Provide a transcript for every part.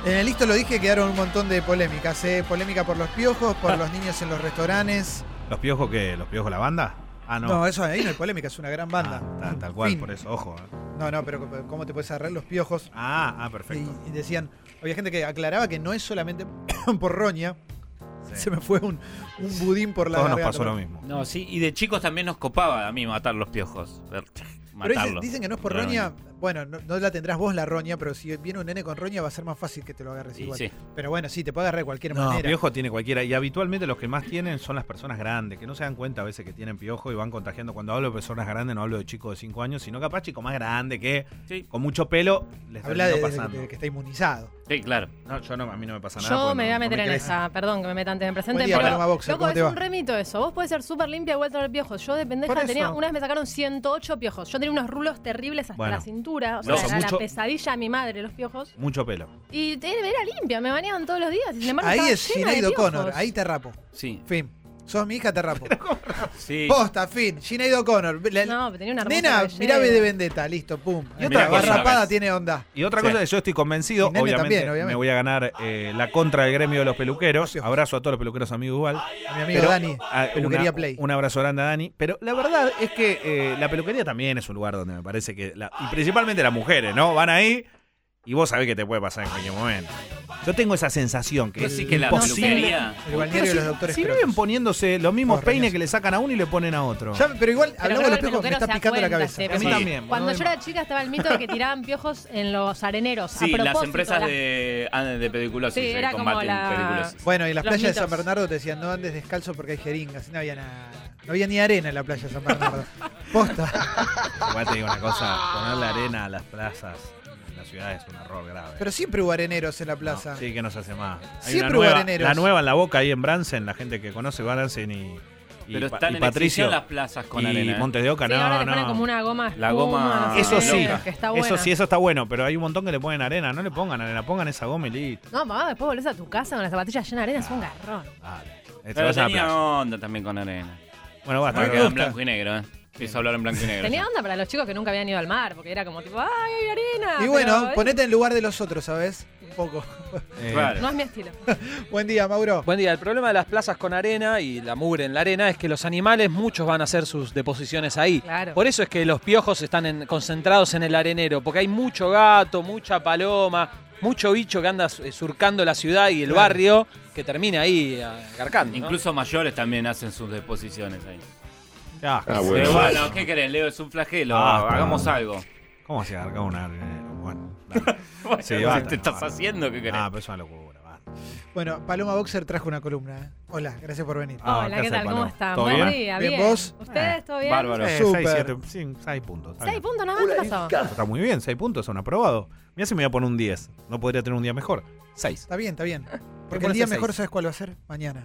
En el listo lo dije, quedaron un montón de polémicas. Polémica por los piojos, por los niños en los restaurantes. ¿Los piojos qué? ¿Los piojos la banda? Ah, no. No, eso ahí no hay polémica, es una gran banda. Tal cual, Fin. por eso, ojo. No, pero ¿cómo te puedes agarrar los piojos? Perfecto. Y decían, había gente que aclaraba que no es solamente por roña. Sí. Se me fue un budín por la Todos nos garganta. pasó lo mismo. No, sí, y de chicos también nos copaba a mí matar los piojos. Pero Matarlos. dicen que no es por roña. Bueno, no la tendrás vos la roña, pero si viene un nene con roña va a ser más fácil que te lo agarres igual. Sí. Pero bueno, sí, te puede agarrar de cualquier No, manera. piojo tiene cualquiera. Y habitualmente los que más tienen son las personas grandes, que no se dan cuenta a veces que tienen piojo y van contagiando. Cuando hablo de personas grandes, no hablo de chicos de 5 años, sino capaz chicos más grandes que con mucho pelo les Habla terminó de pasando. que está inmunizado. Sí, claro. No, a mí no me pasa nada. Yo porque me voy a no meter me en crece. esa, perdón que me meta antes de presente, Buen día, pero Paloma Boxer, loco, ¿cómo es te va? un remito eso. Vos podés ser súper limpia y vuelta a tener piojos. Yo de Por pendeja eso. una vez me sacaron 108 piojos. Yo tenía unos rulos terribles hasta Bueno. la cintura. O sea, Loco, era mucho- la pesadilla de mi madre, los piojos. Mucho pelo. Y era limpia, me bañaban todos los días. Y sin embargo, Ahí estaba es llena de Sinead O'Connor, piojos. ahí te rapo. Sí. Fin. Sos mi hija, te rapo. Sí. Posta, fin. Sinead O'Connor. No, pero tenía una hermosa Nena, cabellera. mirá V de Vendetta, listo, pum. Y Mirá otra que va linda rapada, ves. tiene onda. Y otra Sí. cosa que yo estoy convencido, Y nene obviamente, también, obviamente. me voy a ganar la contra del gremio de los peluqueros. Obvio. Abrazo a todos los peluqueros amigos igual. A mi amigo Pero, Dani, Peluquería Play. Un abrazo grande a Dani. Pero la verdad es que la peluquería también es un lugar donde me parece que, y principalmente las mujeres, ¿no? Van ahí y vos sabés que te puede pasar en cualquier momento. Yo tengo esa sensación que Pues es sí que la imposible. peluquería. El balneario de los doctores Si Crotos. viven poniéndose los mismos Todos peines reñosos. que le sacan a uno y le ponen a otro. Ya, pero igual, Pero hablamos creo de los que el piojos, me peluquero está se da picando la cuenta, cabeza. Steph. A mí Sí. también. Cuando no yo era chica estaba el mito de que tiraban piojos en los areneros. Sí, a propósito, las empresas las- de pediculosis Sí, era como combaten la- pediculosis. Bueno, y en las Los playas de mitos. San Bernardo te decían no andes descalzo porque hay jeringas. Y no había nada. No había ni arena en la playa de San Bernardo. Posta. Igual te digo una cosa, ponerle arena a las plazas en la ciudad es un error grave. Pero siempre hubo areneros en la plaza. No, sí que no se hace más. Hay Siempre una hubo nueva, areneros. la nueva en la Boca ahí en Bransen, la gente que conoce Bransen y Pero Pa- están y en Patricio extinción las plazas con y arena. Montes de Oca, Sí, ahora no, le ponen no. como una goma. La espuma, goma- no sé Eso qué, sí, que está buena. eso está bueno, pero hay un montón que le ponen arena, no le pongan arena, pongan esa goma y listo. No, mamá, después volvés a tu casa con las zapatillas llenas de arena, es un garrón. Dale. Pero Vas a la tenía playa. onda también con arena. Bueno, basta. Me me quedó en gusta. blanco y negro, Empiezo a hablar en blanco y negro. Tenía ya. onda para los chicos que nunca habían ido al mar, porque era como tipo, ¡ay, hay arena! Y bueno, pero, ponete en lugar de los otros, ¿sabes? Un poco. Claro. No es mi estilo. Buen día, Mauro. Buen día. El problema de las plazas con arena y la mugre en la arena es que los animales, muchos van a hacer sus deposiciones ahí. Claro. Por eso es que los piojos están concentrados en el arenero, porque hay mucho gato, mucha paloma, mucho bicho que anda surcando la ciudad y el Claro. barrio que termina ahí garcando. ¿no? Incluso mayores también hacen sus deposiciones ahí. Ya, Pero bueno, ¿qué querés, Leo? Es un flagelo. Hagamos algo. ¿Cómo se agarca una Bueno, dale. Bueno, Sí, ¿qué basta, te estás basta. haciendo? ¿Qué querés? Ah, pero es una locura. basta. Bueno, Paloma Boxer trajo una columna. Hola, gracias por venir. Ah, Hola, ¿qué ¿qué haces, tal? ¿Cómo Paloma? están? ¿Todo Buen bien? día, Bien, bien. ¿vos? ¿Ustedes todo bien? bárbaro. Súper. 6 puntos. 6 puntos nada más, ¿qué pasó? Está muy bien, 6 puntos, son aprobados. Mira si me voy a poner un 10. No podría tener un día mejor. 6. Está bien, está bien. Porque el pones día el mejor, seis? ¿sabes cuál va a ser? Mañana.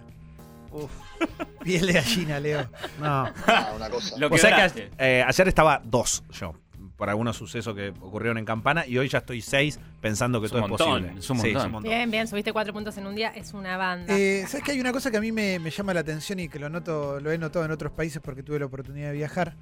Piel de gallina, Leo. No. Lo O sea quebraste. que ayer estaba 2 yo, por algunos sucesos que ocurrieron en Campana, y hoy ya estoy 6 pensando que Es todo un es montón, posible. es un Sí, montón. Bien, bien, subiste 4 puntos en un día, es una banda. ¿Sabes que hay una cosa que a mí me llama la atención y que lo he notado en otros países porque tuve la oportunidad de viajar?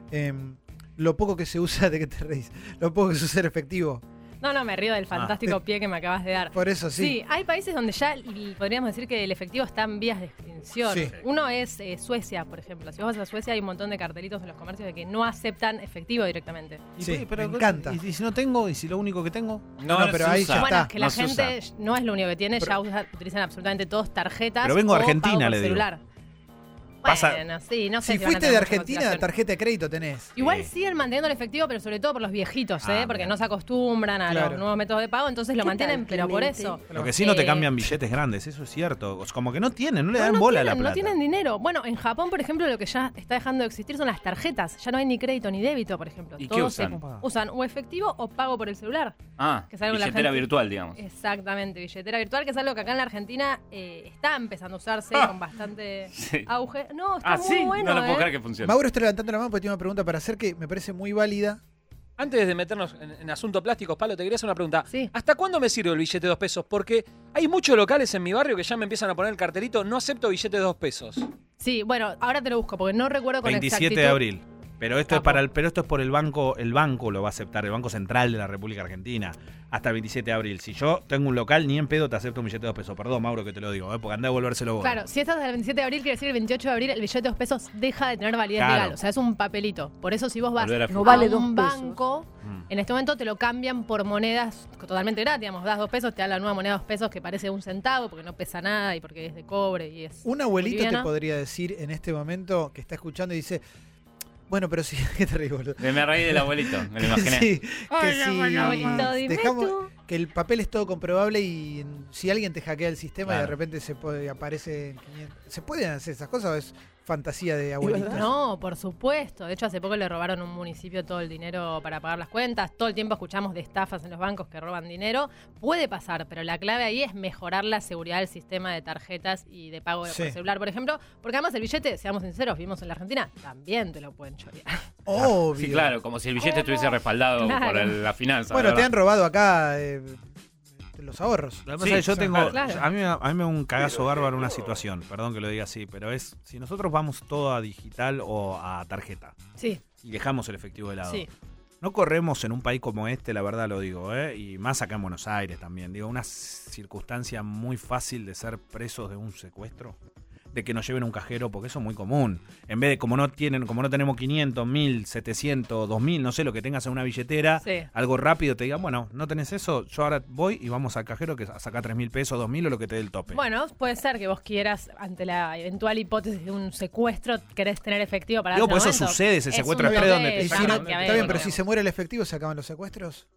Lo poco que se usa, ¿de qué te reís? Lo poco que se usa el efectivo. No, me río del fantástico pie que me acabas de dar. Por eso sí. Sí, hay países donde ya podríamos decir que el efectivo está en vías de extinción. Sí. Uno es Suecia, por ejemplo. Si vos vas a Suecia hay un montón de cartelitos en los comercios de que no aceptan efectivo directamente. Sí, me encanta. ¿Y si no tengo? ¿Y si lo único que tengo? No, pero se ahí usa. ya Bueno, está. es que la No se usa. gente no es lo único que tiene, ya utilizan absolutamente todos tarjetas. Pero vengo a o Argentina, pago por le digo. celular. Pasa- Bueno, sí, no sé Si si van a fuiste tener de mucha Argentina, motivación. tarjeta de crédito tenés. Igual Sí. siguen manteniendo el efectivo, pero sobre todo por los viejitos, Ah, porque bien. no se acostumbran a Claro. los nuevos métodos de pago, entonces lo mantienen, pero por eso. Lo que sí no te Eh, cambian billetes grandes, eso es cierto. Como que no tienen, no le dan no bola a la tienen, plata. no tienen dinero. Bueno, en Japón, por ejemplo, lo que ya está dejando de existir son las tarjetas. Ya no hay ni crédito ni débito, por ejemplo. ¿Y qué Todos usan? usan o efectivo o pago por el celular. Ah, que es algo que la billetera gente- virtual, digamos. Exactamente, billetera virtual, que es algo que acá en la Argentina está empezando a usarse con bastante Sí. auge. No, está Ah, muy sí, bueno. no lo puedo ¿eh? creer que funcione. Mauro está levantando la mano porque tiene una pregunta para hacer que me parece muy válida. Antes de meternos en asuntos plásticos, Palo, te quería hacer una pregunta. Sí. ¿Hasta cuándo me sirve el billete de 2 pesos? Porque hay muchos locales en mi barrio que ya me empiezan a poner el cartelito, no acepto billete de 2 pesos. Sí, bueno, ahora te lo busco porque no recuerdo con 27 exactitud. de abril. Pero esto es por el banco lo va a aceptar, el Banco Central de la República Argentina, hasta el 27 de abril. Si yo tengo un local, ni en pedo te acepto un billete de 2 pesos. Perdón, Mauro, que te lo digo, porque andá a devolvérselo vos. Claro, si estás del 27 de abril, quiere decir el 28 de abril, el billete de 2 pesos deja de tener validez legal. O sea, es un papelito. Por eso si vos vas No vale a un 2 pesos. banco, en este momento te lo cambian por monedas totalmente gratis. Digamos, das 2 pesos, te dan la nueva moneda de 2 pesos que parece un centavo porque no pesa nada y porque es de cobre y es Un abuelito boliviana. te podría decir en este momento que está escuchando y dice, bueno, pero sí, qué terrible, boludo. Me reí del abuelito, me lo imaginé. Sí, que si abuelito, dime dejamos tú. que el papel es todo comprobable y si alguien te hackea el sistema y de Claro. repente aparece en 500. ¿Se pueden hacer esas cosas o es fantasía de abuelitos? No, por supuesto. De hecho, hace poco le robaron a un municipio todo el dinero para pagar las cuentas. Todo el tiempo escuchamos de estafas en los bancos que roban dinero. Puede pasar, pero la clave ahí es mejorar la seguridad del sistema de tarjetas y de pago por Sí. celular, por ejemplo. Porque además el billete, seamos sinceros, vivimos en la Argentina, también te lo pueden chorear. Obvio. Sí, claro, como si el billete estuviese respaldado Claro. por la finanza. Bueno, te ¿verdad? han robado acá los ahorros. Lo que pasa Sí, es que yo tengo. claro. A mí me da un cagazo bárbaro una situación, perdón que lo diga así, pero es si nosotros vamos todo a digital o a tarjeta Sí, y dejamos el efectivo de lado. sí. No corremos en un país como este, la verdad lo digo, y más acá en Buenos Aires también. Digo, una circunstancia muy fácil de ser presos de un secuestro, de que nos lleven a un cajero, porque eso es muy común. En vez de, como no tenemos 500, 1000, 700, 2000, no sé, lo que tengas en una billetera, Sí. algo rápido, te digan, bueno, no tenés eso, yo ahora voy y vamos al cajero que saca 3000 pesos, 2000 o lo que te dé el tope. Bueno, puede ser que vos quieras, ante la eventual hipótesis de un secuestro, querés tener efectivo para Digo, ese por eso momento. sucede ese Es secuestro un exprés bloqueo, donde te Y si sacan. no- maquiavélico, está bien, pero si digamos. se muere el efectivo, ¿se acaban los secuestros?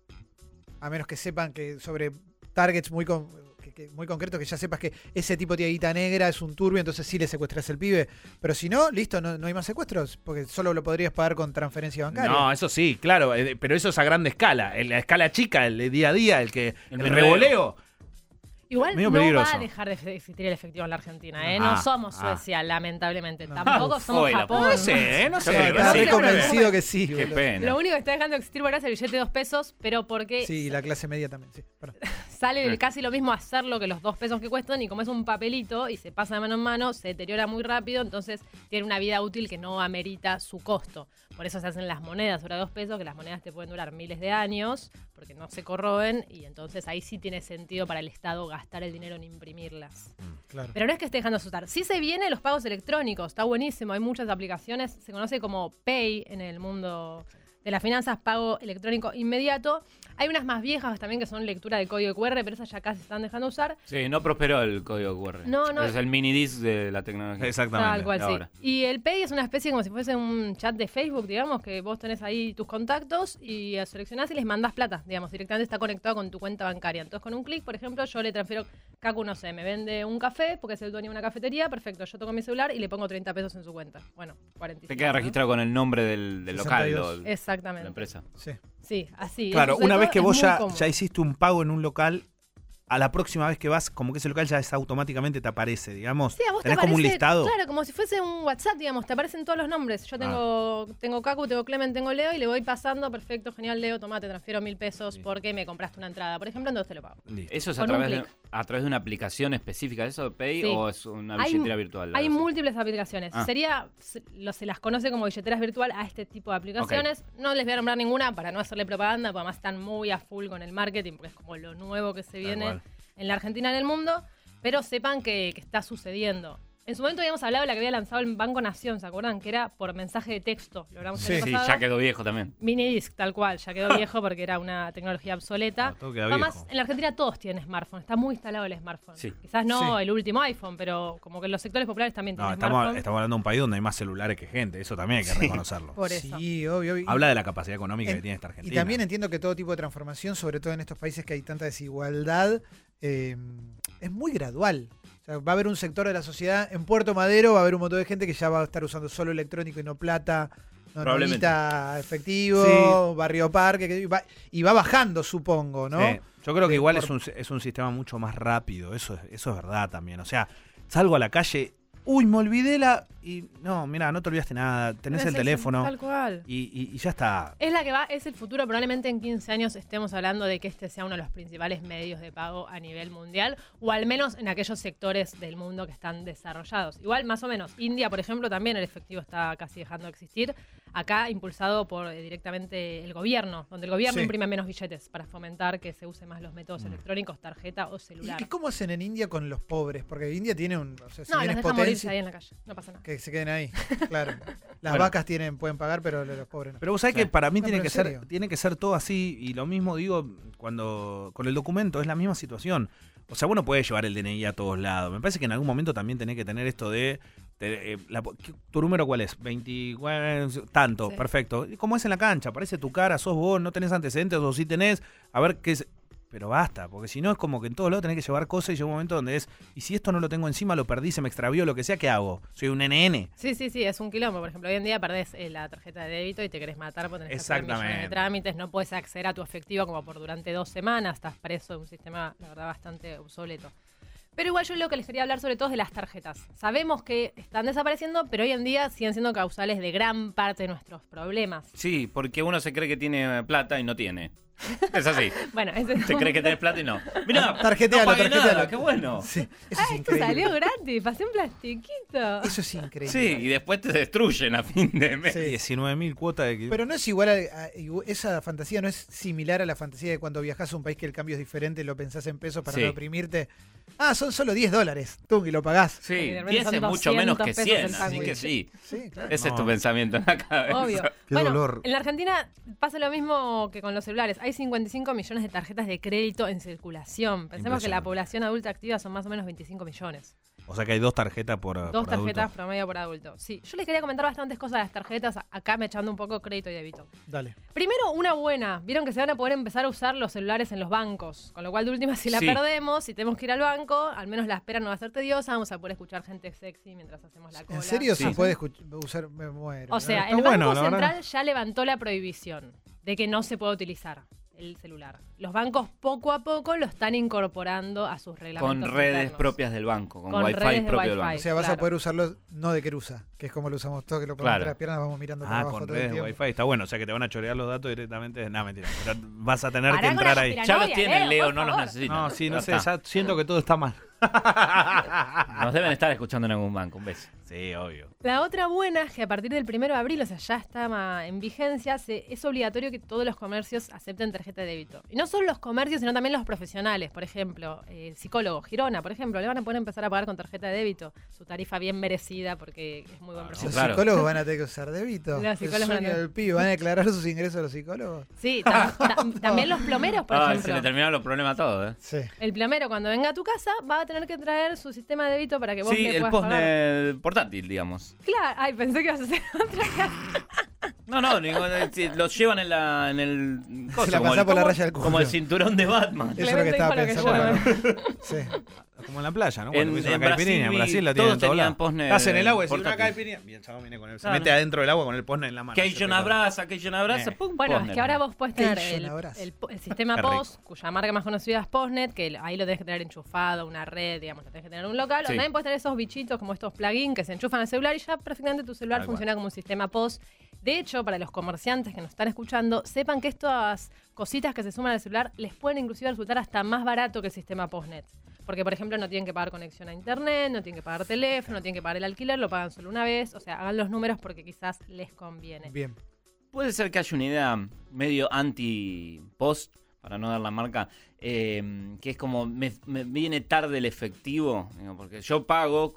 A menos que sepan que sobre targets muy muy concretos, que ya sepas que ese tipo tiene guita negra, es un turbio, entonces sí le secuestras el pibe. Pero si no, listo, no hay más secuestros, porque solo lo podrías pagar con transferencia bancaria. No, eso sí, claro, pero eso es a grande escala. En la escala chica, el de día a día, el El revoleo. Igual Medio no peligroso. va a dejar de existir el efectivo en la Argentina, ¿eh? Ah, No somos ah. Suecia, lamentablemente. No. Tampoco somos Hoy la Japón. No sé, no sé. Yo creo que Está sí. re Sí, convencido que sí. Qué boludo. pena. Lo único que está dejando de existir por ahora es el billete de 2 pesos, pero porque Sí, y la clase media también, sí. Perdón. sale casi lo mismo hacerlo que los 2 pesos que cuestan, y como es un papelito y se pasa de mano en mano, se deteriora muy rápido, entonces tiene una vida útil que no amerita su costo. Por eso se hacen las monedas sobre 2 pesos, que las monedas te pueden durar miles de años, porque no se corroen, y entonces ahí sí tiene sentido para el Estado gastar el dinero en imprimirlas. Claro. Pero no es que esté dejando de asustar. Sí se vienen los pagos electrónicos, está buenísimo. Hay muchas aplicaciones, se conoce como Pay en el mundo de las finanzas, pago electrónico inmediato. Hay unas más viejas también que son lectura de código QR, pero esas ya casi se están dejando de usar. Sí, no prosperó el código QR. No. Es el mini disc de la tecnología. Exactamente. Tal cual, de sí. ahora. Y el Pay es una especie como si fuese un chat de Facebook, digamos, que vos tenés ahí tus contactos y seleccionás y les mandás plata, digamos, directamente está conectado con tu cuenta bancaria. Entonces, con un clic, por ejemplo, yo le transfiero, Cacu, no sé, me vende un café porque es el dueño de una cafetería, perfecto, yo toco mi celular y le pongo 30 pesos en su cuenta. Bueno, 45. Te queda ¿no? registrado con el nombre del local, 62. de la Exactamente. empresa. Sí. Sí, así. Claro, Eso una sobre vez todo que es vos muy ya cómodo. hiciste un pago en un local, a la próxima vez que vas, como que ese local ya automáticamente te aparece, digamos. Sí, a vos te Tenés como un aparece, listado. Claro, como si fuese un WhatsApp, digamos, te aparecen todos los nombres. Yo tengo Cacu, tengo Clemen, tengo Leo y le voy pasando, perfecto, genial, Leo, toma, te transfiero 1000 pesos porque me compraste una entrada, por ejemplo, entonces te lo pago. Listo. ¿Eso es Con un a través de una aplicación específica de eso, Pay, Sí. o es una Hay- billetera virtual? Hay Algo así? múltiples aplicaciones. Ah. Se las conoce como billeteras virtual a este tipo de aplicaciones. No les voy a nombrar ninguna para no hacerle propaganda, porque además están muy a full con el marketing, porque es como lo nuevo que se viene cual. en la Argentina y en el mundo. Pero sepan que está sucediendo. En su momento habíamos hablado de la que había lanzado el Banco Nación, ¿se acuerdan? Que era por mensaje de texto. Lo hablamos el año Sí, pasado. ya quedó viejo también. Minidisc, tal cual, ya quedó viejo porque era una tecnología obsoleta. No, todo queda Además, viejo. en la Argentina todos tienen smartphone, está muy instalado el smartphone. Sí. Quizás no Sí. el último iPhone, pero como que en los sectores populares también No, tienen estamos smartphone. hablando de un país donde hay más celulares que gente, eso también hay que reconocerlo. Por eso. Sí, obvio. Habla de la capacidad económica que En- tiene esta Argentina. Y también entiendo que todo tipo de transformación, sobre todo en estos países que hay tanta desigualdad, es muy gradual. O sea, va a haber un sector de la sociedad, en Puerto Madero va a haber un montón de gente que ya va a estar usando solo electrónico y no plata, no Probablemente. guita efectivo, Sí. Barrio Parque, y va bajando, supongo, ¿no? Sí. Yo creo que igual Por- es un sistema mucho más rápido, eso es verdad también. O sea, salgo a la calle, uy, me olvidé y no, mira, no te olvidaste nada, tenés el teléfono Tal cual. y ya está. Es la que va, es el futuro. Probablemente en 15 años estemos hablando de que este sea uno de los principales medios de pago a nivel mundial, o al menos en aquellos sectores del mundo que están desarrollados. Igual, más o menos. India, por ejemplo, también el efectivo está casi dejando de existir. Acá impulsado por directamente el gobierno, donde el gobierno Sí. imprime menos billetes para fomentar que se usen más los métodos electrónicos, tarjeta o celular. ¿Y cómo hacen en India con los pobres? Porque India tiene un... O sea, si No, bien los es dejan morirse potencia, ahí en la calle, no pasa nada. que se queden ahí. Claro. Las Bueno. vacas pueden pagar, pero los pobres no. Pero vos sabés Sí. que para mí No, tiene pero que en ser, serio. tiene que ser todo así, y lo mismo digo cuando con el documento, es la misma situación. O sea, vos no podés llevar el DNI a todos lados. Me parece que en algún momento también tenés que tener esto de ¿tu número cuál es? 20, tanto, Sí. perfecto. ¿Y cómo es en la cancha? Aparece tu cara, sos vos, no tenés antecedentes o sí tenés, a ver qué es. Pero basta, porque si no es como que en todos lados tenés que llevar cosas y llega un momento donde es, y si esto no lo tengo encima, lo perdí, se me extravió, lo que sea, ¿qué hago? Soy un NN. Sí, es un quilombo. Por ejemplo, hoy en día perdés la tarjeta de débito y te querés matar porque tenés que hacer millones de Exactamente. trámites, no puedes acceder a tu efectivo como por durante 2 semanas, estás preso de un sistema, la verdad, bastante obsoleto. Pero igual yo lo que les quería hablar sobre todo es de las tarjetas. Sabemos que están desapareciendo, pero hoy en día siguen siendo causales de gran parte de nuestros problemas. Sí, porque uno se cree que tiene plata y no tiene. Es así. Bueno, ese es Te un- crees que tenés plata y no. Mirá, Tarjetealo, no pagué tarjetealo. nada, qué bueno. Sí, eso es Esto increíble. salió gratis, pasé un plastiquito. Eso es increíble. Sí, y después te destruyen a fin de mes. Sí. 19.000 cuotas de que... Pero no es igual esa fantasía no es similar a la fantasía de cuando viajas a un país que el cambio es diferente, lo pensás en pesos para Sí. no oprimirte. Ah, son solo $10. Tú y lo pagás. Sí, Y de repente 10 son es mucho menos que 200 100, pesos el así que sándwich. sí. Sí, claro. Ese es tu No. pensamiento en la cabeza. Obvio. Qué Bueno, dolor. en la Argentina pasa lo mismo que con los celulares. Hay 55 millones de tarjetas de crédito en circulación. Pensemos que la Impresionante. población adulta activa son más o menos 25 millones. O sea que hay 2 tarjetas por Dos por tarjetas adulto. promedio por adulto. Sí, yo les quería comentar bastantes cosas de las tarjetas, acá me echando un poco crédito y débito. Dale. Primero, una buena. Vieron que se van a poder empezar a usar los celulares en los bancos. Con lo cual, de última, si la Sí. perdemos, si tenemos que ir al banco, al menos la espera no va a ser tediosa. Vamos a poder escuchar gente sexy mientras hacemos la cola. ¿En serio Sí. se puede usar? Me muero. O sea, Está el bueno, Banco la verdad. Central ya levantó la prohibición de que no se pueda utilizar el celular. Los bancos poco a poco lo están incorporando a sus reglamentos Con redes internos. propias del banco, con, Con wifi redes de propio del Wi-Fi. banco. O sea, vas a claro. poder usarlo no de Querusa, que es como lo usamos todos, que lo ponemos Claro. entre las piernas, vamos mirando para Ah, abajo con todo el redes de tiempo. Wi-Fi. Está bueno, o sea que te van a chorear los datos directamente. No, mentira. Pero vas a tener Pará que con entrar la ahí. conspiración. Ya los Leo, tienen, Leo, por no los favor. necesitan. No, sí, no Ya sé, está. ya siento que todo está mal. Nos deben estar escuchando en algún banco, un beso. Sí, obvio. La otra buena es que a partir del 1 de abril, o sea, ya está en vigencia, es obligatorio que todos los comercios acepten tarjeta de débito. Y no solo los comercios, sino también los profesionales. Por ejemplo, psicólogo, Girona, por ejemplo, le van a poder empezar a pagar con tarjeta de débito. Su tarifa bien merecida porque es muy buen Los profesional. Claro. psicólogos van a tener que usar débito. Los El psicólogos van a sueño tener- del pibe. ¿Van a declarar sus ingresos a los psicólogos? Sí, también los plomeros, por Ah, se ejemplo. le terminaron los problemas a todos, ¿eh? Sí. El plomero, cuando venga a tu casa, va a tener que traer su sistema de débito para que vos Sí, le el puedas pagar. postnet portátil, digamos. Claro, ay, pensé que ibas a hacer otra cosa. No, digo, sí, los llevan en el Se la como pasá el- por la como- raya del culo. como el cinturón de Batman. Eso es lo que Clemente estaba dijo lo que pensando. yo- Sí. Como en la playa, ¿no? Cuando En- hizo la en Brasil caipirinha. En vi- Brasil la todos tienen en todos tenían lados. postnet Estás en el agua y decís una portátil. caipirinha. Bien, chabón viene con él. Se Claro. mete adentro del agua con el postnet en la mano. Que Se abraza, pum, Bueno, es postnet. que ahora vos podés Qué tener John abrazo. el sistema Qué rico. POS, cuya marca más conocida es Postnet, que ahí lo tenés que tener enchufado, una red, digamos, lo tenés que tener en un local. Sí. O también podés tener esos bichitos como estos plugins que se enchufan al celular y ya prácticamente tu celular Tal funciona como un sistema POS. De hecho, para los comerciantes que nos están escuchando, sepan que estas cositas que se suman al celular les pueden inclusive resultar hasta más barato que el sistema Postnet. Porque, por ejemplo, no tienen que pagar conexión a internet, no tienen que pagar teléfono, no tienen que pagar el alquiler, lo pagan solo una vez. O sea, hagan los números porque quizás les conviene. Bien. Puede ser que haya una idea medio anti-post, para no dar la marca, que es como me viene tarde el efectivo, digo, porque yo pago,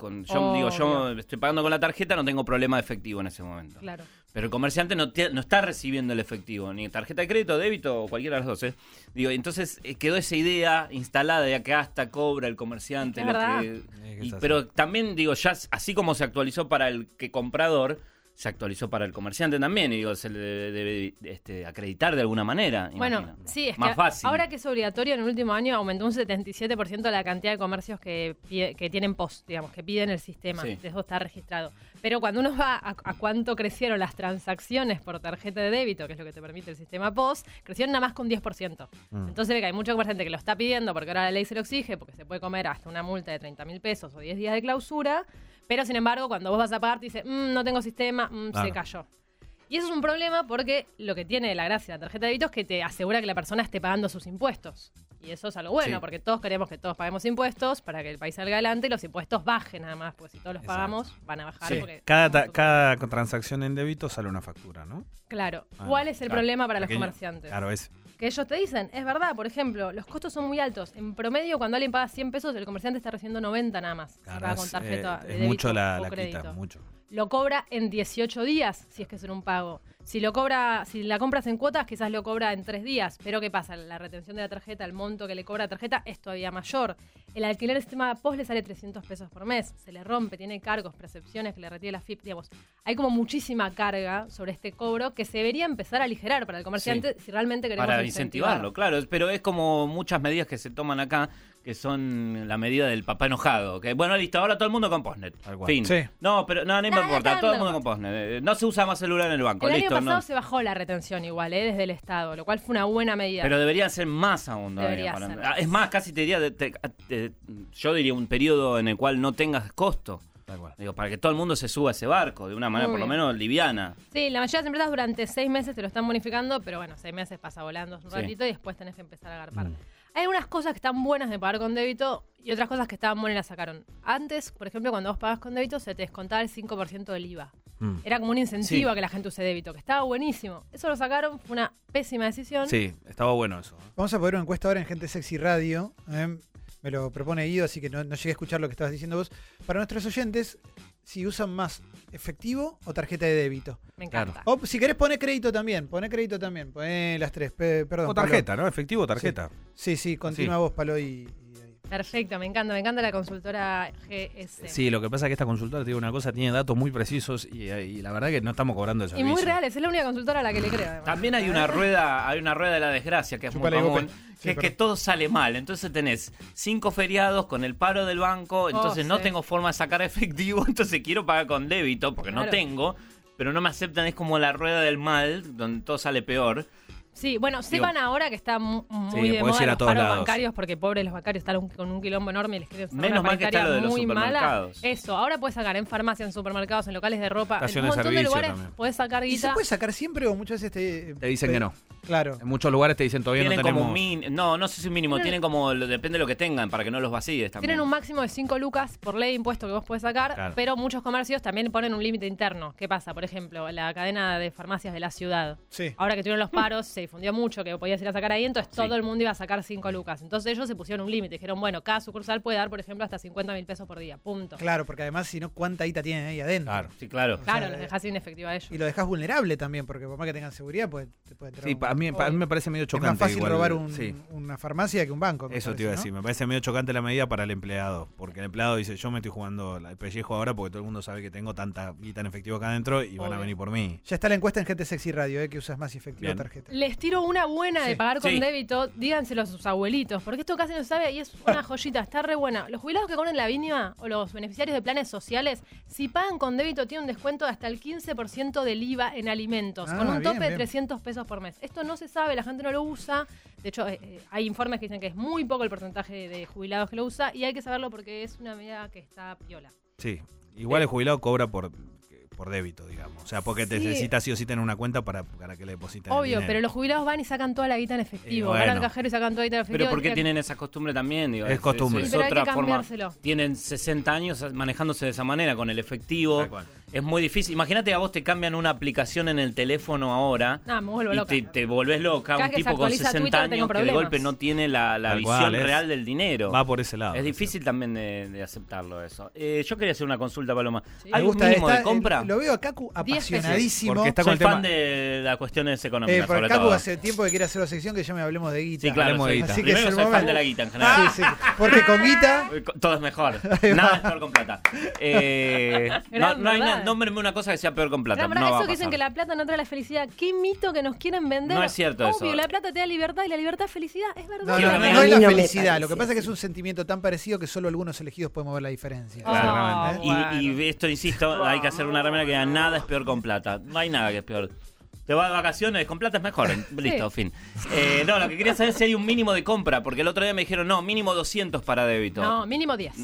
yo estoy pagando con la tarjeta, no tengo problema de efectivo en ese momento. Claro. Pero el comerciante no está recibiendo el efectivo, ni tarjeta de crédito, débito o cualquiera de las dos. Digo, entonces quedó esa idea instalada de que hasta cobra el comerciante. Es verdad. Pero también digo, ya así como se actualizó para el que comprador, se actualizó para el comerciante también. Y digo, se le debe acreditar de alguna manera. Bueno, imagino. sí, es Más que fácil. ahora que es obligatorio, en el último año aumentó un 77% la cantidad de comercios que tienen POS, digamos, que piden el sistema. Sí. Eso está registrado. Pero cuando uno va a cuánto crecieron las transacciones por tarjeta de débito, que es lo que te permite el sistema POS, crecieron nada más con 10%. Entonces ve que hay mucho comerciante que lo está pidiendo porque ahora la ley se lo exige, porque se puede comer hasta una multa de 30.000 pesos o 10 días de clausura. Pero sin embargo, cuando vos vas a pagar, te dice, no tengo sistema, se Claro. cayó. Y eso es un problema porque lo que tiene la gracia de la tarjeta de débito es que te asegura que la persona esté pagando sus impuestos. Y eso es algo bueno, Sí. porque todos queremos que todos paguemos impuestos para que el país salga adelante y los impuestos bajen nada más, porque si todos los Exacto. pagamos, van a bajar. Sí. Porque Cada transacción en débito sale una factura, ¿no? Claro. Ah, ¿Cuál es el claro. problema para los Pequeño. comerciantes? Claro, es. Que ellos te dicen, es verdad, por ejemplo, los costos son muy altos. En promedio, cuando alguien paga 100 pesos, el comerciante está recibiendo 90 nada más. Si Claro, paga con tarjeta de es débito mucho o la crédito. quita, mucho. Lo cobra en 18 días, si es que es en un pago. Si la compras en cuotas, quizás lo cobra en 3 días. Pero ¿qué pasa? La retención de la tarjeta, el monto que le cobra la tarjeta es todavía mayor. El alquiler del sistema POS le sale 300 pesos por mes. Se le rompe, tiene cargos, percepciones que le retire la FIP. Digamos, hay como muchísima carga sobre este cobro que se debería empezar a aligerar para el comerciante si realmente queremos Para incentivarlo, claro. Pero es como muchas medidas que se toman acá, que son la medida del papá enojado. Que bueno, listo, ahora todo el mundo con Postnet. Tal cual. Fin. Sí. No, pero no me Nada, importa, todo el mundo no. con Postnet. No se usa más celular en el banco, El listo. año pasado No. se bajó la retención igual, desde el Estado, lo cual fue una buena medida. Pero debería ser más aún. Debería todavía, ser. Es más, casi te diría, yo diría un periodo en el cual no tengas costo. Tal cual. Digo, para que todo el mundo se suba a ese barco de una manera Muy por lo bien. menos liviana. Sí, la mayoría de las empresas durante 6 meses te lo están bonificando, pero bueno, 6 meses pasa volando un Sí. ratito y después tenés que empezar a agarpar. Mm. Hay algunas cosas que están buenas de pagar con débito y otras cosas que estaban buenas y las sacaron. Antes, por ejemplo, cuando vos pagás con débito se te descontaba el 5% del IVA. Mm. Era como un incentivo Sí. a que la gente use débito, que estaba buenísimo. Eso lo sacaron, fue una pésima decisión. Sí, estaba bueno eso. Vamos a poner una encuesta ahora en Gente Sexy Radio. Me lo propone Guido, así que no llegué a escuchar lo que estabas diciendo vos. Para nuestros oyentes, si usan más efectivo o tarjeta de débito. Me encanta. Claro. O si querés, poné crédito también. Poné las tres. Perdón. O tarjeta, ¿no? Efectivo o tarjeta. Sí, continúa vos, Palo, y ahí. Perfecto, me encanta la consultora GS. Sí, lo que pasa es que esta consultora, te digo una cosa, tiene datos muy precisos y la verdad que no estamos cobrando el Y servicio. muy reales, es la única consultora a la que le creo. Además. También hay una rueda de la desgracia que es muy Chúpala, común, Igope. Sí, que es que perdón. todo sale mal. Entonces tenés 5 feriados con el paro del banco, entonces no sí. tengo forma de sacar efectivo, entonces quiero pagar con débito porque no Claro. tengo, pero no me aceptan, es como la rueda del mal, donde todo sale peor. Sí, bueno, sepan ahora que está muy de podés moda ir a los todos paros lados. bancarios porque pobres los bancarios están con un quilombo enorme y les quieren sacar Menos una mal que está paritaria lo de los muy mala. supermercados. Eso, ahora puedes sacar en farmacias, en supermercados, en locales de ropa, en un Estaciones de montón de servicio lugares también. puedes sacar ¿Y se guita. puede sacar siempre o muchas veces Te dicen que no. Claro. En muchos lugares te dicen todavía Tienen no tenemos. como un mínimo, no sé si un mínimo, tienen como, depende de lo que tengan, para que no los vacíes también. Tienen un máximo de 5 lucas por ley de impuesto que vos podés sacar, Claro. pero muchos comercios también ponen un límite interno. ¿Qué pasa? Por ejemplo, la cadena de farmacias de la ciudad. Sí. Ahora que tuvieron los paros, se difundió mucho que podías ir a sacar ahí, entonces todo el mundo iba a sacar 5 lucas. Entonces ellos se pusieron un límite. Dijeron, bueno, cada sucursal puede dar, por ejemplo, hasta 50.000 pesos por día. Punto. Claro, porque además, si no, ¿cuánta guita tienen ahí adentro? Claro. Sí, claro. Claro, O sea, los dejás sin efectiva a ellos. Y lo dejas vulnerable también, porque por más que tengan seguridad, pues te puede entrar Sí, a mí me parece medio es chocante. más fácil igual. robar Sí. una farmacia que un banco. me Eso te parece, iba a ¿no? decir, me parece medio chocante la medida para el empleado, porque el empleado dice, yo me estoy jugando el pellejo ahora porque todo el mundo sabe que tengo tanta guita en efectivo acá adentro y van a Obvio. venir por mí. Ya está la encuesta en Gente Sexy Radio, que usas más efectivo o Bien. tarjeta. Les tiro una buena de Sí. pagar con Sí. débito, díganselo a sus abuelitos, porque esto casi no se sabe y es una joyita, está re buena. Los jubilados que cobran la mínima o los beneficiarios de planes sociales, si pagan con débito tienen un descuento de hasta el 15% del IVA en alimentos, Ah, con un tope bien, de bien. 300 pesos por mes. Esto no se sabe, la gente no lo usa. De hecho, hay informes que dicen que es muy poco el porcentaje de jubilados que lo usa y hay que saberlo porque es una medida que está piola. Sí, igual el jubilado cobra por débito, digamos. O sea, porque te Sí. necesita sí o sí tener una cuenta para que le depositen el Obvio, dinero. pero los jubilados van y sacan toda la guita en efectivo. Bueno. Van al cajero y sacan toda la guita en efectivo. Pero ¿por qué Y- tienen esa costumbre también? Digo, Es costumbre. Sí, pero hay que otra forma. cambiárselo. Tienen 60 años manejándose de esa manera, con el efectivo. Tal cual. Es muy difícil. Imagínate a vos te cambian una aplicación en el teléfono ahora. Ah, me vuelvo Y loca. te volvés loca. Cada Un vez que se tipo con actualiza 60 Twitter, tengo años que de problemas. golpe no tiene la Tal visión cual, es- real del dinero. Va por ese lado. Es difícil también de aceptarlo eso. Yo quería hacer una consulta, Paloma. Sí. ¿Hay Me un gusta mínimo esta, de compra? lo veo a Cacu 10 pesos. apasionadísimo. Porque está con Soy el tema- fan de las cuestiones económicas, Porque sobre Cacu todo. hace tiempo que quiere hacer una sección que ya me hablemos de guita. Sí, claro. Hablemos de Soy, guita. Así que primero es el soy fan momento. de la guita en general. Sí, sí. Porque con guita. Todo es mejor. Ahí va. Nada es peor con plata. Gran verdad. Nómbreme una cosa que sea peor con plata. Claro, No va eso a que dicen pasar. que la plata no trae la felicidad. ¿Qué mito que nos quieren vender? No es cierto Obvio, eso. la plata te da libertad y la libertad es felicidad. Es verdad. No, Sí, no, a no, mí no es la no me felicidad. parece Lo que pasa es que es así. un sentimiento tan parecido que solo algunos elegidos podemos ver la diferencia. Ah, Claramente. Y esto, insisto, hay que hacer una remera que diga nada es peor con plata. No hay nada que es peor. Te vas de vacaciones, con plata es mejor. Listo, fin. No, lo que quería saber es si hay un mínimo de compra, porque el otro día me dijeron, no, mínimo 200 para débito. No, mínimo 10.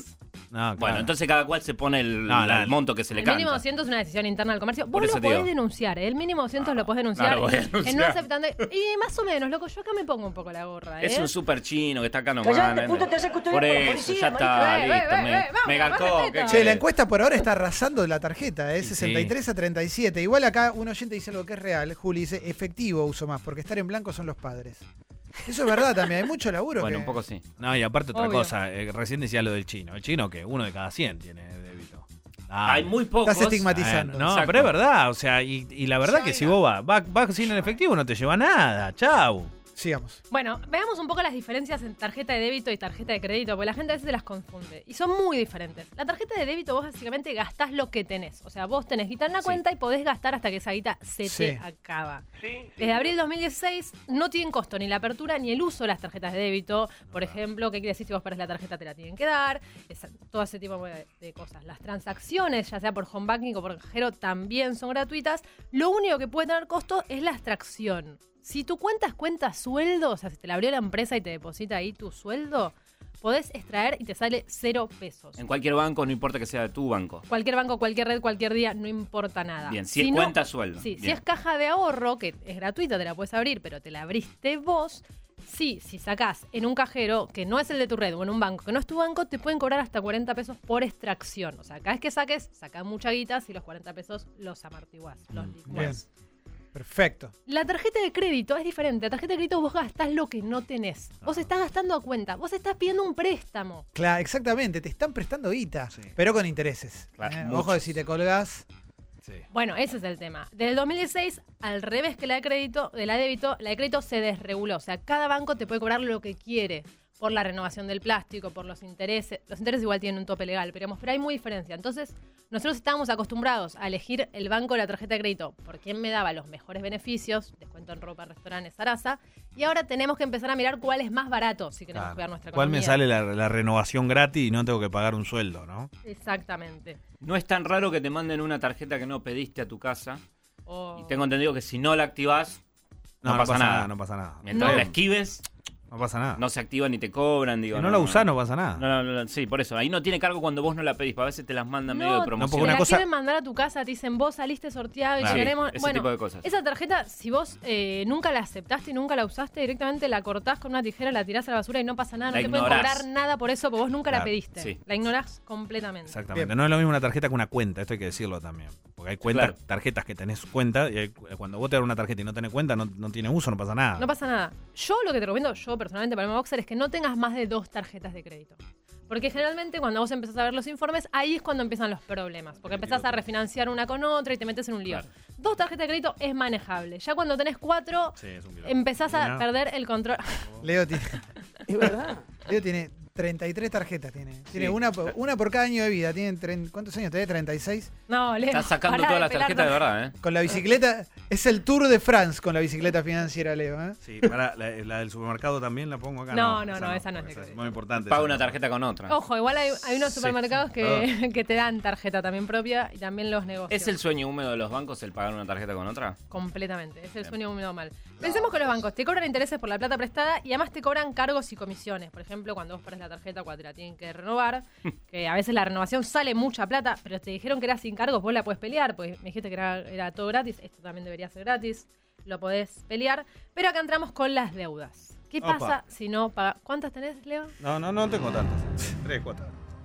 No, claro. Bueno, entonces cada cual se pone el monto que se le El canta. mínimo 200 es una decisión interna del comercio. Vos Por lo eso te podés digo. denunciar, ¿eh? El mínimo 200 lo podés denunciar. Claro, voy a En denunciar. no aceptando. Y más o menos, loco, yo acá me pongo un poco la gorra, ¿eh? Es un super chino que está acá nomás. Callate, puto, te haces custodiar Por por la eso, policía, ya está, marica. listo. Vamos, Me garcó. más ¿qué respeto. Che, la querés? encuesta por ahora está arrasando la tarjeta, Sí. 63 a 37. Igual acá un oyente dice algo que es real. Juli dice, efectivo uso más, porque estar en blanco son los padres. Eso es verdad también, hay mucho laburo. Bueno, que- un poco sí. No, y aparte otra Obvio. cosa, recién decía lo del chino. El chino que 1 de cada 100 tiene débito. Ah, Hay muy pocos. Estás estigmatizando. bueno, no, Exacto. pero es verdad, o sea, y la verdad que si vos vas sin el efectivo no te lleva nada, chau. Sigamos. Bueno, veamos un poco las diferencias en tarjeta de débito y tarjeta de crédito, porque la gente a veces se las confunde. Y son muy diferentes. La tarjeta de débito vos básicamente gastás lo que tenés. O sea, vos tenés guita en la Sí. cuenta y podés gastar hasta que esa guita se Sí. te acaba. Desde abril 2016 no tienen costo ni la apertura ni el uso de las tarjetas de débito. Por ejemplo, ¿qué quiere decir? Si vos perdés la tarjeta te la tienen que dar. Todo ese tipo de cosas. Las transacciones, ya sea por home banking o por cajero, también son gratuitas. Lo único que puede tener costo es la extracción. Si tu cuenta es cuenta sueldo, o sea, si te la abrió la empresa y te deposita ahí tu sueldo, podés extraer y te sale 0 pesos. En cualquier banco, no importa que sea de tu banco. Cualquier banco, cualquier red, cualquier día, no importa nada. Bien, si es no- cuenta sueldo. Sí, si Bien. es caja de ahorro, que es gratuita, te la puedes abrir, pero te la abriste vos. Sí, si sacás en un cajero que no es el de tu red o en un banco que no es tu banco, te pueden cobrar hasta 40 pesos por extracción. O sea, cada vez que saques, sacás mucha guita y los 40 pesos los amortiguás, los Bien. licuás. Perfecto. La tarjeta de crédito es diferente. La tarjeta de crédito vos gastás lo que no tenés. Vos estás gastando a cuenta. Vos estás pidiendo un préstamo. Claro, exactamente, te están prestando guita, Sí. pero con intereses. Claro, Ojo de muchos. si te colgás. Sí. Bueno, ese es el tema. Desde el 2016, al revés que la de crédito, de la débito, la de crédito se desreguló. O sea, cada banco te puede cobrar lo que quiere por la renovación del plástico, por los intereses. Los intereses igual tienen un tope legal, pero hay muy diferencia. Entonces, nosotros estábamos acostumbrados a elegir el banco de la tarjeta de crédito por quién me daba los mejores beneficios, descuento en ropa, restaurantes, Sarasa, y ahora tenemos que empezar a mirar cuál es más barato si queremos Claro. cuidar nuestra ¿Cuál economía. me sale la renovación gratis y no tengo que pagar un sueldo, no? Exactamente. No es tan raro que te manden una tarjeta que no pediste a tu casa. O- Y tengo entendido que si no la activás, no pasa nada. No pasa nada. mientras No. la esquives, No pasa nada. no se activa ni te cobran. Digo, Si no la usás no pasa nada. No, sí, por eso. Ahí no tiene cargo cuando vos no la pedís. Porque a veces te las mandan medio de porque promoción. te una la cosa- quieren mandar a tu casa, te dicen vos saliste sorteado y Claro, llegaremos. ese Bueno, tipo de cosas. esa tarjeta, si vos nunca la aceptaste y nunca la usaste, directamente la cortás con una tijera, la tirás a la basura y no pasa nada, no La te pueden ignorás. cobrar nada por eso, porque vos nunca la Claro, pediste. sí. La ignorás completamente. Exactamente. Bien. No es lo mismo una tarjeta que una cuenta, esto hay que decirlo también. Porque hay cuentas, Claro. tarjetas que tenés cuenta y cuando vos te das una tarjeta y no tenés cuenta, no tiene uso, no pasa nada. No pasa nada. Yo lo que te recomiendo, yo personalmente para mi boxer, es que no tengas más de 2 tarjetas de crédito. Porque generalmente cuando vos empezás a ver los informes, ahí es cuando empiezan los problemas. Porque empezás a refinanciar una con otra y te metes en un lío. Claro. 2 tarjetas de crédito es manejable. Ya cuando tenés 4, Sí, es un quilombo. empezás a Una- perder el control. Leo tiene, Es verdad. Leo tiene 33 tarjetas. Tiene Sí. una por cada año de vida. Tiene ¿cuántos años tenés? 36. No, Leo. Estás sacando pará todas las pelar, tarjetas de no. verdad, ¿eh? Con la bicicleta. Es el Tour de France con la bicicleta financiera, Leo. ¿eh? Sí, para la del supermercado también la pongo acá. No, esa no es de es crédito. muy importante. Paga esa una no. tarjeta con otra. Ojo, igual hay unos Sí, supermercados sí. que te dan tarjeta también propia y también los negocios. ¿Es el sueño húmedo de los bancos el pagar una tarjeta con otra? Completamente, es el sueño húmedo mal. Pensemos que los bancos te cobran intereses por la plata prestada y además te cobran cargos y comisiones. Por ejemplo, cuando vos perdés la tarjeta, cuando te la tienen que renovar, que a veces la renovación sale mucha plata, pero te dijeron que era sin cargos, vos la puedes pelear, porque me dijiste que era todo gratis, esto también debería ser gratis, lo podés pelear. Pero acá entramos con las deudas. ¿Qué Opa. pasa si no pagas? ¿Cuántas tenés, Leo? No tengo tantas. 3, 4.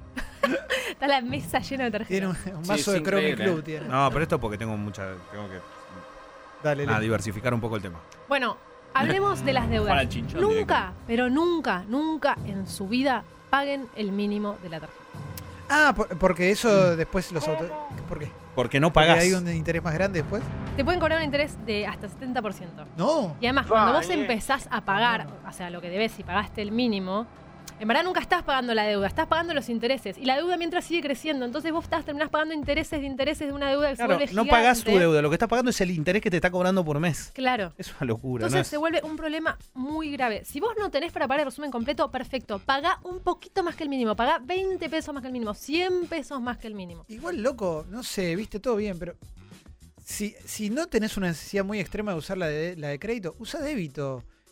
Está la mesa llena de tarjetas. Tiene un Sí, mazo es de Chrome increíble, Club. Tiene. No, pero esto porque tengo que Dale, Leo. diversificar un poco el tema. Bueno, hablemos de las deudas. Para el chinchón Nunca, pero nunca, nunca en su vida paguen el mínimo de la tarjeta. Ah, porque eso después los autos. ¿Por qué? Porque no ¿Porque pagás. hay un interés más grande después? Te pueden cobrar un interés de hasta 70%. No. Y además, cuando vos empezás a pagar, o sea, lo que debes si pagaste el mínimo, en verdad nunca estás pagando la deuda, estás pagando los intereses. Y la deuda mientras sigue creciendo. Entonces vos terminás pagando intereses de una deuda que Claro, se vuelve no gigante. pagás tu deuda, lo que estás pagando es el interés que te está cobrando por mes. Claro. Es una locura, Entonces ¿no? se vuelve un problema muy grave. Si vos no tenés para pagar el resumen completo, perfecto. Pagá un poquito más que el mínimo. Pagá 20 pesos más que el mínimo. 100 pesos más que el mínimo. Igual, loco, no sé, viste todo bien, pero si no tenés una necesidad muy extrema de usar la de crédito, usa débito.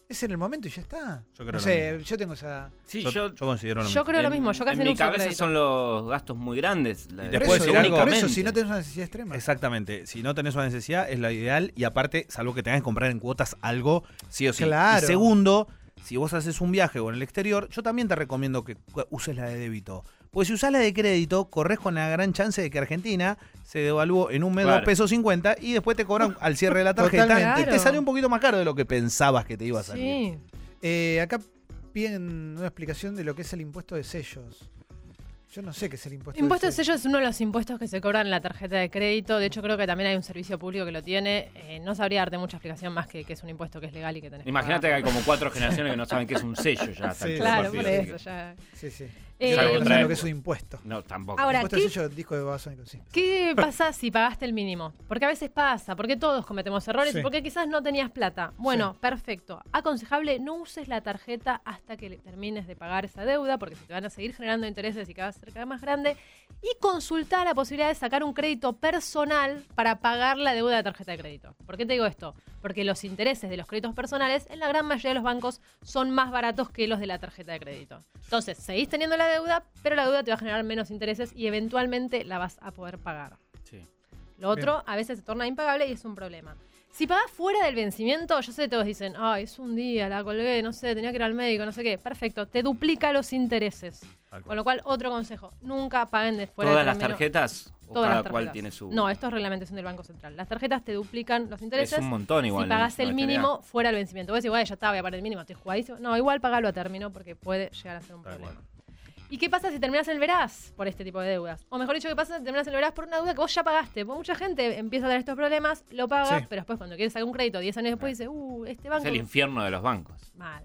Es en el momento y ya está. Yo creo No lo sé, mismo. yo tengo esa... Sí, Yo considero lo Yo mismo. creo lo mismo, yo casi en no mi uso cabeza crédito. son los gastos muy grandes. Y Por después eso, decir algo- por eso, únicamente. si no tenés una necesidad extrema. Exactamente. Si no tenés una necesidad, es la ideal. Y aparte, salvo que tengas que comprar en cuotas algo, sí o sí. Claro. Y segundo, si vos haces un viaje o en el exterior, yo también te recomiendo que uses la de débito. Porque si usás la de crédito, corres con la gran chance de que Argentina se devalúe en un mes Claro. $2.50 y después te cobran al cierre de la tarjeta. Totalmente. Y te sale un poquito más caro de lo que pensabas que te iba a salir. Sí. Acá piden una explicación de lo que es el impuesto de sellos. Yo no sé qué es el impuesto Impuesto de de sellos. sello es uno de los impuestos que se cobran en la tarjeta de crédito. De hecho, creo que también hay un servicio público que lo tiene. No sabría darte mucha explicación más que es un impuesto que es legal y que tenés Imagínate que que hay como 4 generaciones que no saben qué es un sello ya. a esta Sí, altura Claro, del por partido. eso ya. Sí, sí. Eh, Yo no otra sé lo que es época. un impuesto. No, tampoco. Ahora, Impuesto ¿qué- de sello, disco de Babasónicos, sí. ¿Qué pasa si pagaste el mínimo? Porque a veces pasa, porque todos cometemos errores Sí. y porque quizás no tenías plata. Bueno, perfecto. Aconsejable, no uses la tarjeta hasta que le termines de pagar esa deuda, porque si te van a seguir generando intereses y cada vez ser cada vez más grande. Y consulta la posibilidad de sacar un crédito personal para pagar la deuda de tarjeta de crédito. ¿Por qué te digo esto? Porque los intereses de los créditos personales en la gran mayoría de los bancos son más baratos que los de la tarjeta de crédito. Entonces, seguís teniendo la deuda, pero la deuda te va a generar menos intereses y eventualmente la vas a poder pagar. Sí. Lo otro a veces se torna impagable y es un problema. Si pagás fuera del vencimiento, yo sé que todos dicen, ay, es un día, la colgué, no sé, tenía que ir al médico, no sé qué. Perfecto, te duplica los intereses. Tal cual. Con lo cual, otro consejo, nunca paguen de fuera ¿Todas del las término. tarjetas? ¿O Todas cada las cual tarjetas. tiene su...? No, esto es reglamentación del Banco Central. Las tarjetas te duplican los intereses. Es un montón igual. Si pagás ¿no? el No mínimo fuera del vencimiento. Vos decís, bueno, ya está, voy a pagar el mínimo, estoy jugadísimo. No, igual pagalo a término porque puede llegar a ser un Tal problema. cual. ¿Y qué pasa si terminás el veraz por este tipo de deudas? O mejor dicho, ¿qué pasa si terminás el veraz por una deuda que vos ya pagaste? Porque mucha gente empieza a tener estos problemas, lo paga, Sí. pero después cuando quieres sacar un crédito 10 años después dice, este banco... Es el infierno de los bancos. Mal,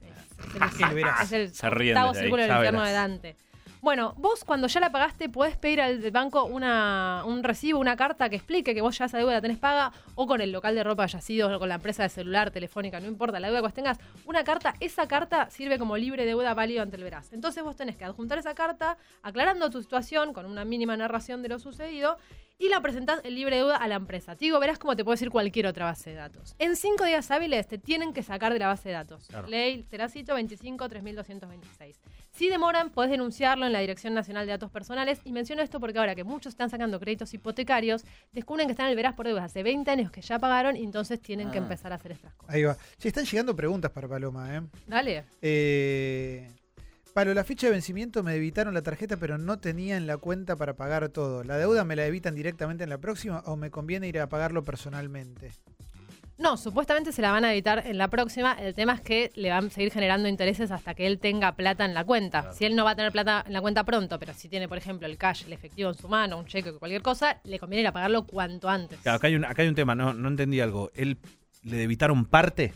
El veraz. es el Se ríen octavo desde ahí, círculo del ya infierno verás. de Dante. Bueno, vos cuando ya la pagaste podés pedir al banco un recibo, una carta que explique que vos ya esa deuda la tenés paga, o con el local de ropa haya sido, o con la empresa de celular, telefónica, no importa, la deuda que vos tengas, una carta, esa carta sirve como libre deuda válido ante el veraz. Entonces vos tenés que adjuntar esa carta aclarando tu situación con una mínima narración de lo sucedido y la presentás el libre deuda a la empresa. Te digo, verás cómo te puede decir cualquier otra base de datos. En 5 días hábiles te tienen que sacar de la base de datos. Claro. Ley Teracito 25.3226. Si demoran, podés denunciarlo en la Dirección Nacional de Datos Personales. Y menciono esto porque ahora que muchos están sacando créditos hipotecarios, descubren que están en el veraz por deudas hace 20 años que ya pagaron y entonces tienen que empezar a hacer estas cosas. Ahí va. Sí, están llegando preguntas para Paloma, Dale. Palo, la fecha de vencimiento me debitaron la tarjeta, pero no tenía en la cuenta para pagar todo. ¿La deuda me la debitan directamente en la próxima o me conviene ir a pagarlo personalmente? No, supuestamente se la van a evitar en la próxima. El tema es que le van a seguir generando intereses hasta que él tenga plata en la cuenta. Claro. Si él no va a tener plata en la cuenta pronto, pero si tiene, por ejemplo, el cash, el efectivo en su mano, un cheque o cualquier cosa, le conviene ir a pagarlo cuanto antes. Claro, acá hay un tema, no entendí algo. ¿Él le debitaron parte?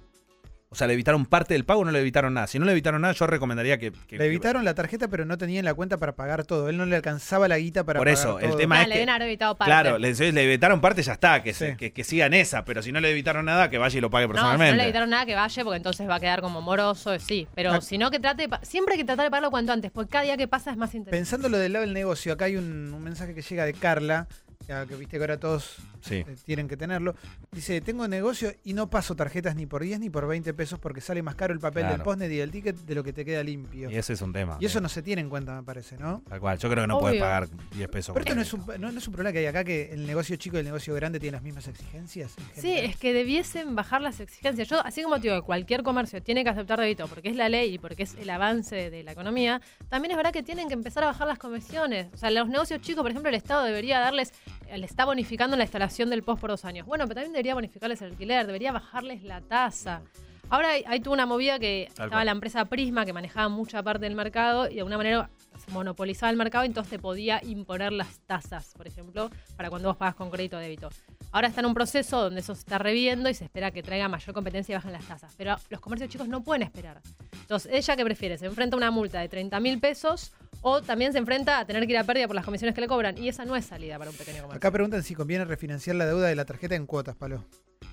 O sea, ¿le evitaron parte del pago o no le evitaron nada? Si no le evitaron nada, yo recomendaría que Le evitaron la tarjeta, pero no tenía en la cuenta para pagar todo. Él no le alcanzaba la guita para Por pagar eso, el todo. tema- Ah, es le que- deben haber evitado parte. Claro, le evitaron parte, ya está, que, Sí. que sigan esa, pero si no le evitaron nada, que vaya y lo pague No, si personalmente. no le evitaron nada que vaya, porque entonces va a quedar como moroso, sí. Pero Ah. si no, que trate siempre hay que tratar de pagarlo cuanto antes, porque cada día que pasa es más interesante. Pensando lo del lado del negocio, acá hay un mensaje que llega de Carla, que viste que ahora todos Sí. tienen que tenerlo. Dice, tengo negocio y no paso tarjetas ni por 10 ni por 20 pesos porque sale más caro el papel del Claro. postnet y del ticket de lo que te queda limpio. Y ese es un tema. Y eso no se tiene en cuenta, me parece, ¿no? Tal cual, yo creo que no puedes Obvio. pagar 10 pesos. Pero esto con no es, un, no es un problema que hay acá, que el negocio chico y el negocio grande tienen las mismas exigencias. en Sí, general. es que debiesen bajar las exigencias. Yo, así como te digo que cualquier comercio tiene que aceptar débito porque es la ley y porque es el avance de la economía, también es verdad que tienen que empezar a bajar las comisiones. O sea, los negocios chicos, por ejemplo, el Estado debería darles, le está bonificando la instalación del post por 2 años. Bueno, pero también debería bonificarles el alquiler, debería bajarles la tasa. Ahora hay tuvo una movida que Tal estaba cual. la empresa Prisma que manejaba mucha parte del mercado y de alguna manera monopolizaba el mercado y entonces te podía imponer las tasas, por ejemplo, para cuando vos pagas con crédito o débito. Ahora está en un proceso donde eso se está reviendo y se espera que traiga mayor competencia y bajen las tasas. Pero los comercios chicos no pueden esperar. Entonces, ¿ella qué prefiere? ¿Se enfrenta a una multa de 30.000 pesos o también se enfrenta a tener que ir a pérdida por las comisiones que le cobran? Y esa no es salida para un pequeño comercio. Acá preguntan si conviene refinanciar la deuda de la tarjeta en cuotas, Palo.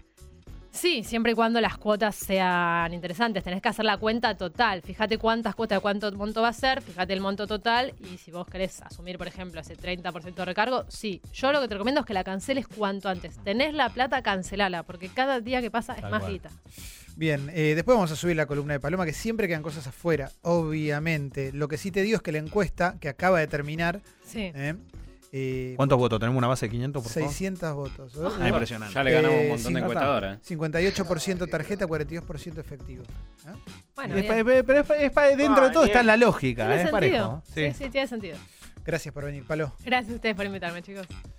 Sí, siempre y cuando las cuotas sean interesantes. Tenés que hacer la cuenta total. Fíjate cuántas cuotas de cuánto monto va a ser, fíjate el monto total y si vos querés asumir, por ejemplo, ese 30% de recargo, sí. Yo lo que te recomiendo es que la canceles cuanto antes. Tenés la plata, cancelala, porque cada día que pasa es Tal más cual. guita. Bien, después vamos a subir la columna de Paloma, que siempre quedan cosas afuera, obviamente. Lo que sí te digo es que la encuesta, que acaba de terminar, Sí. ¿Cuántos votos? ¿Tenemos una base de 500, por favor? 600 votos. Ah, impresionante. Ya le ganamos un montón de sí, encuestadoras. 58% tarjeta, 42% efectivo. Bueno, Es bien. pero dentro de todo bien. está en la lógica, Tiene es sentido. parejo. Sí, tiene sentido. Gracias por venir, Palo. Gracias a ustedes por invitarme, chicos.